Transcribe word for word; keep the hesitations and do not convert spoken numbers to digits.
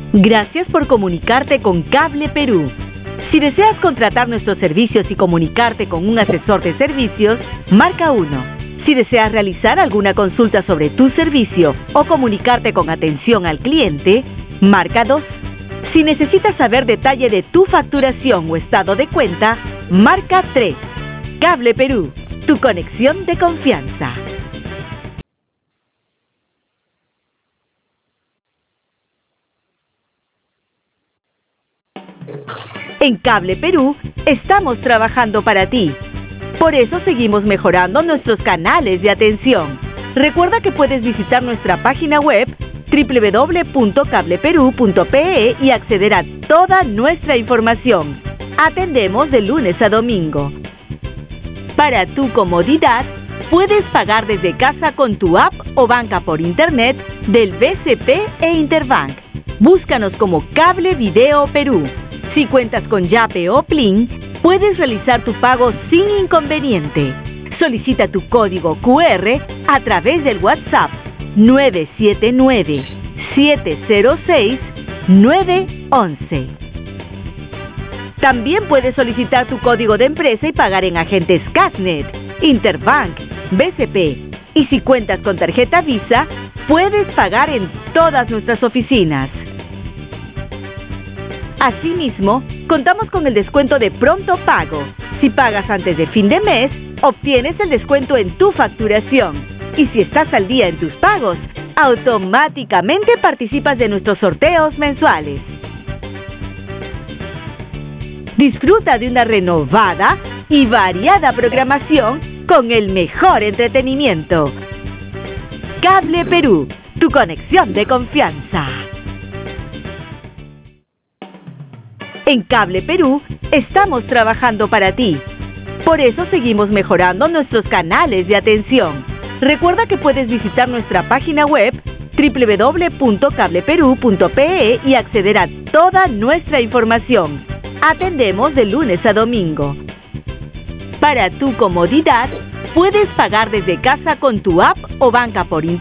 Gracias por comunicarte con Cable Perú. Si deseas contratar nuestros servicios y comunicarte con un asesor de servicios, marca uno. Si deseas realizar alguna consulta sobre tu servicio o comunicarte con atención al cliente, marca dos. Si necesitas saber detalle de tu facturación o estado de cuenta, marca tres. Cable Perú, tu conexión de confianza. En Cable Perú estamos trabajando para ti. Por eso seguimos mejorando nuestros canales de atención. Recuerda que puedes visitar nuestra página web doble u doble u doble u punto cable perú punto pe e y acceder a toda nuestra información. Atendemos de lunes a domingo. Para tu comodidad, puedes pagar desde casa con tu app o banca por internet del B C P e Interbank. Búscanos como Cable Video Perú. Si cuentas con Yape o Plin, puedes realizar tu pago sin inconveniente. Solicita tu código cu erre a través del WhatsApp nueve siete nueve, siete cero seis, nueve once. También puedes solicitar tu código de empresa y pagar en agentes Casnet, Interbank, B C P. Y si cuentas con tarjeta Visa, puedes pagar en todas nuestras oficinas. Asimismo, contamos con el descuento de pronto pago. Si pagas antes de fin de mes, obtienes el descuento en tu facturación. Y si estás al día en tus pagos, automáticamente participas de nuestros sorteos mensuales. Disfruta de una renovada y variada programación con el mejor entretenimiento. Cable Perú, tu conexión de confianza. En Cable Perú estamos trabajando para ti. Por eso seguimos mejorando nuestros canales de atención. Recuerda que puedes visitar nuestra página web doble u doble u doble u punto cable perú punto pe e y acceder a toda nuestra información. Atendemos de lunes a domingo. Para tu comodidad, puedes pagar desde casa con tu app o banca por internet.